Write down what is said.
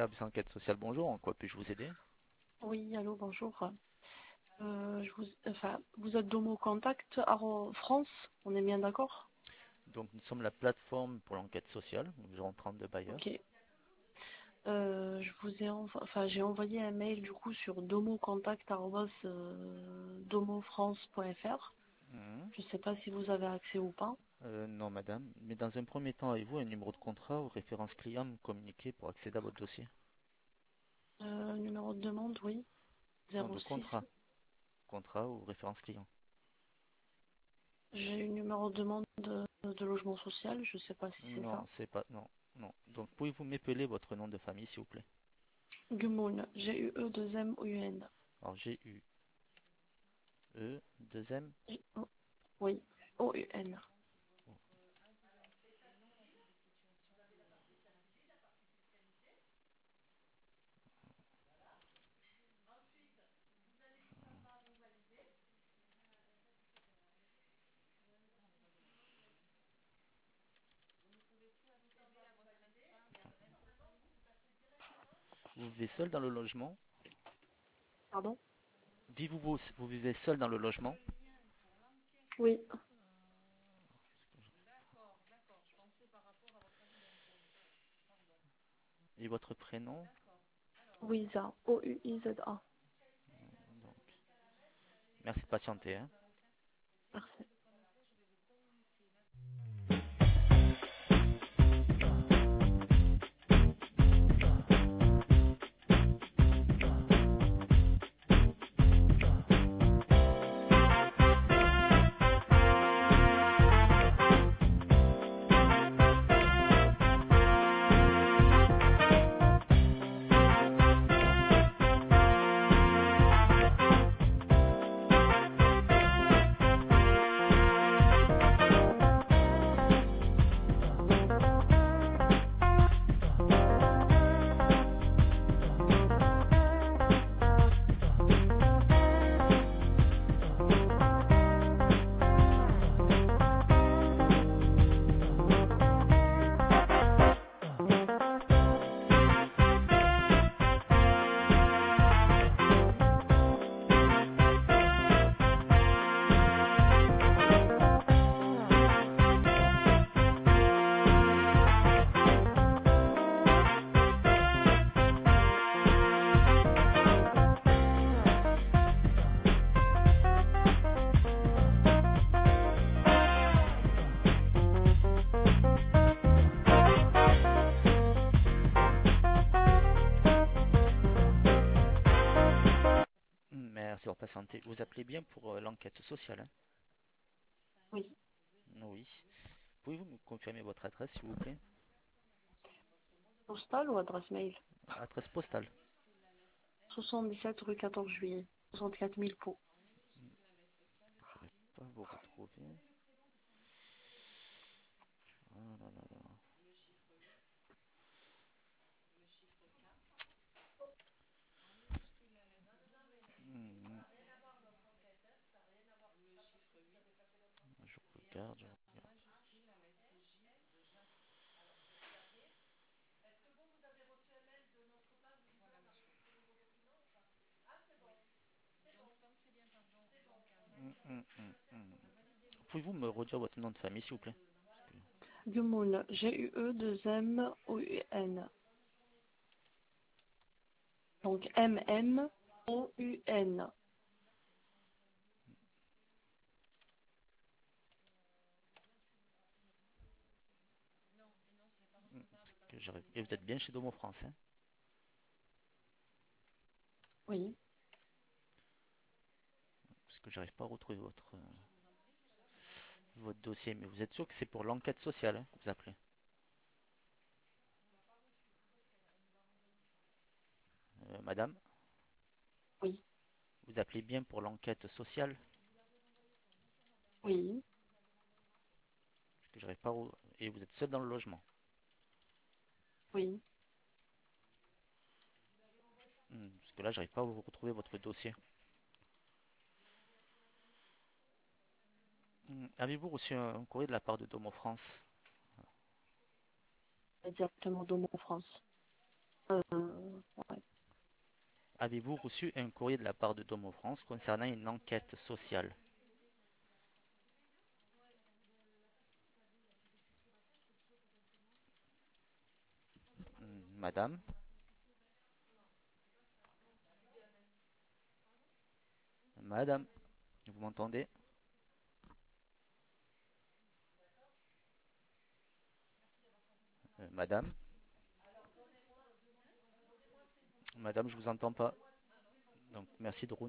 service enquête sociale, bonjour, en quoi puis-je vous aider? Oui, allô, bonjour. Vous êtes Domo Contact France, on est bien d'accord? Donc nous sommes la plateforme pour l'enquête sociale, nous avons 32 bailleurs. Ok. J'ai envoyé un mail du coup sur domocontact@domofrance.fr. Mhm. Je ne sais pas si vous avez accès ou pas. Non madame, mais dans un premier temps, avez-vous un numéro de contrat ou référence client à me communiquer pour accéder à votre dossier? Numéro de demande, oui. Non, de 06. contrat ou référence client. J'ai une numéro de demande de logement social, je ne sais pas si c'est Non, ça. c'est pas, non, non. Donc pouvez-vous m'épeler votre nom de famille s'il vous plaît? Gumoun, G-U-E-2-M-O-U-N. Alors G-U-E, 2M. Oui, O-U-N. Vous vivez seul dans le logement? Pardon? Vous vivez seul dans le logement? Oui, Et votre prénom? Ouiza, O-U-I-Z-A. Donc, merci de patienter, hein. Merci. Merci d'avoir patienté. Vous appelez bien pour l'enquête sociale, hein? Oui. Oui. Pouvez-vous me confirmer votre adresse, s'il vous plaît? Postal ou adresse mail? Adresse postale. 77 rue 14 juillet. 64 000 pots. Je ne vais pas vous retrouver. Ah là là là. Hmm, Je regarde, je regarde. Hmm. Pouvez-vous me redire votre nom de famille, s'il vous plaît? Gumoun, G-U-E-2-M-O-U-N. Donc M-M-O-U-N. Et vous êtes bien chez Domo France, hein? Oui. Parce que j'arrive pas à retrouver votre dossier. Mais vous êtes sûr que c'est pour l'enquête sociale, hein, que vous appelez? Madame, Oui. vous appelez bien pour l'enquête sociale? Oui. Parce que j'arrive pas Et vous êtes seul dans le logement? Oui. Parce que là, j'arrive pas à vous retrouver votre dossier. Avez-vous reçu un courrier de la part de Domo France? Exactement, Domo France. Ouais. Avez-vous reçu un courrier de la part de Domo France concernant une enquête sociale? Madame, madame, vous m'entendez? Madame, madame, je vous entends pas. Donc merci de